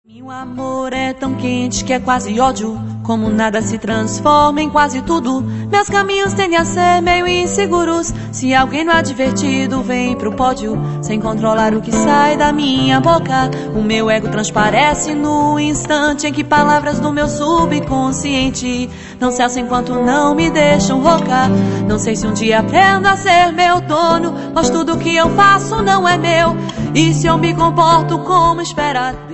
Meu amor é tão quente que é quase ódio. Como nada se transforma em quase tudo. Meus caminhos tendem a ser meio inseguros. Se alguém não é divertido, vem pro pódio. Sem controlar o que sai da minha boca. O meu ego transparece no instante em que palavras do meu subconsciente não cessam enquanto não me deixam rouca. Não sei se um dia aprendo a ser meu dono, pois tudo que eu faço não é meu. E se eu me comporto como esperar,